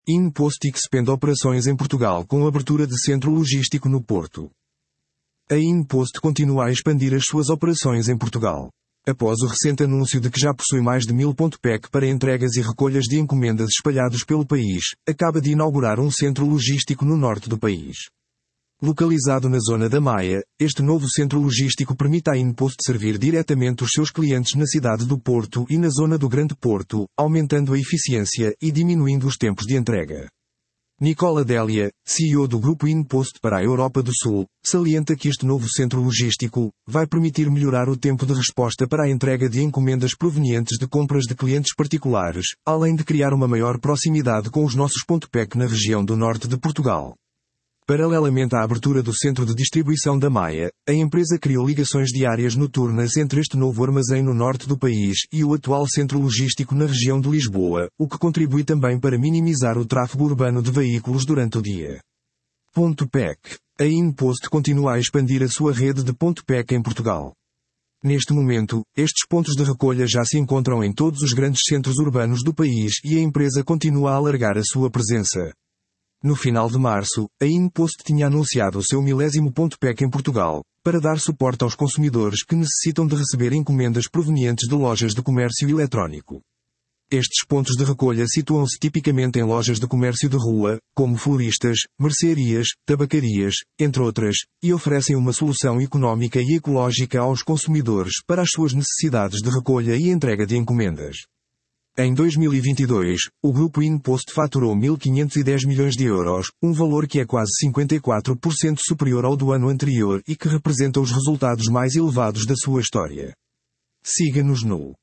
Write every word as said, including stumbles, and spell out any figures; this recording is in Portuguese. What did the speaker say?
InPost expande operações em Portugal com abertura de centro logístico no Porto. A InPost continua a expandir as suas operações em Portugal. Após o recente anúncio de que já possui mais de mil pontos P E C para entregas e recolhas de encomendas espalhados pelo país, acaba de inaugurar um centro logístico no norte do país. Localizado na zona da Maia, este novo centro logístico permite à InPost servir diretamente os seus clientes na cidade do Porto e na zona do Grande Porto, aumentando a eficiência e diminuindo os tempos de entrega. Nicola Délia, C E O do grupo InPost para a Europa do Sul, salienta que este novo centro logístico vai permitir melhorar o tempo de resposta para a entrega de encomendas provenientes de compras de clientes particulares, além de criar uma maior proximidade com os nossos pontos P E C na região do norte de Portugal. Paralelamente à abertura do centro de distribuição da Maia, a empresa criou ligações diárias noturnas entre este novo armazém no norte do país e o atual centro logístico na região de Lisboa, o que contribui também para minimizar o tráfego urbano de veículos durante o dia. Ponto P E C. A InPost continua a expandir a sua rede de ponto P E C em Portugal. Neste momento, estes pontos de recolha já se encontram em todos os grandes centros urbanos do país e a empresa continua a alargar a sua presença. No final de março, a InPost tinha anunciado o seu milésimo ponto P E C em Portugal, para dar suporte aos consumidores que necessitam de receber encomendas provenientes de lojas de comércio eletrónico. Estes pontos de recolha situam-se tipicamente em lojas de comércio de rua, como floristas, mercearias, tabacarias, entre outras, e oferecem uma solução económica e ecológica aos consumidores para as suas necessidades de recolha e entrega de encomendas. Em dois mil e vinte e dois, o grupo InPost faturou mil quinhentos e dez milhões de euros, um valor que é quase cinquenta e quatro por cento superior ao do ano anterior e que representa os resultados mais elevados da sua história. Siga-nos no